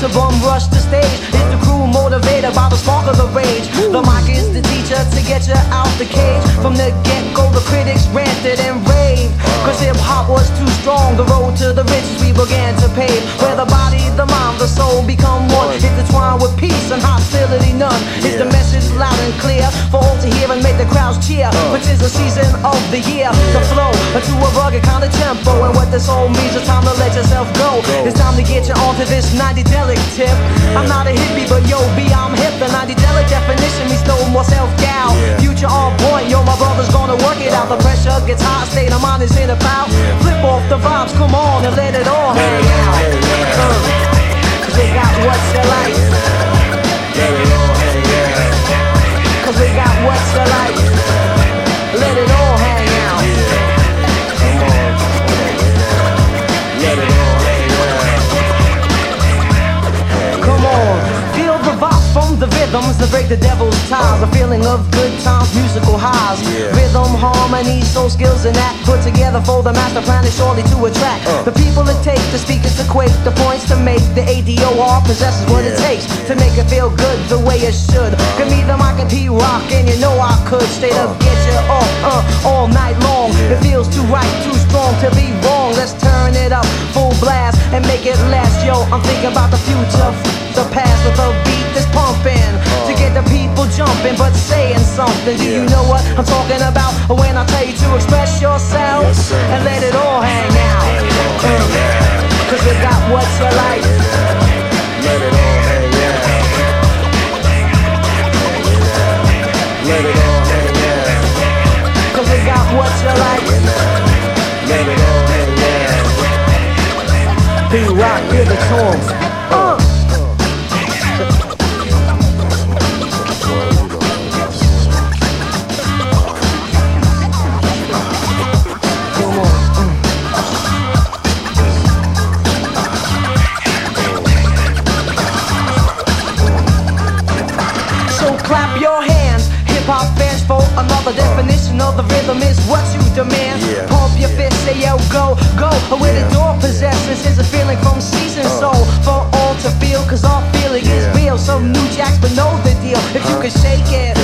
to bum rush the stage. Is the crew motivated by the spark of the rage? The mic is the teacher to get you out the cage. From the get-go, the critics ranted and raved, cause hip-hop was too strong. The road to the riches we began to pave, where the body, the mind, the soul become one, intertwined with peace and hostility none. Is the message loud and clear for all to hear and make the crowds cheer? Which is the season of the year to flow to a rugged kind of tempo. And what this all means, it's time to let yourself go. It's time to get you onto this 90-delic tip. I'm not a hippie, but yo, B, I'm hip. The 90-delic definition means no more self-doubt. Future on point, yo, my brother's gonna work it out. The pressure gets hot, state of mind is in about. Flip off the vibes, come on and let it all hang out. Cause we got what you like. Let it all hang out. Cause we got what you like. Let it all hang out. Come on. Let it all hang out. Come on. Feel the vibes from the rhythms that break the devil's ties. A feeling of good times, musical highs. Rhythm, harmony, soul skills and that put together for the master plan is surely to attract the people it takes, the speakers to quake, the points to make. The ADOR possesses what it takes to make it feel good the way it should. Give me the mic and P-Rock and you know I could straight up get you off all night long. It feels too right, too strong to be wrong. Let's turn it up full blast and make it last. Yo, I'm thinking about the future, the past with a beat that's pumping to get the people jumping but saying something. Do you know what I'm talking about when I tell you to express yourself and let it all hang out? Cause we got what you like. Let it all hang out. Let it all hang out. Cause we got what you like. Let it all hang out. P-Rock, give it to 'em. Clap your hands, hip-hop fans, for another definition of the rhythm is what you demand. Pump your fist, say yo, go, go. Where the door possesses is a feeling from seasoned soul for all to feel, cause our feeling is real. Some new jacks but know the deal. If you can shake it,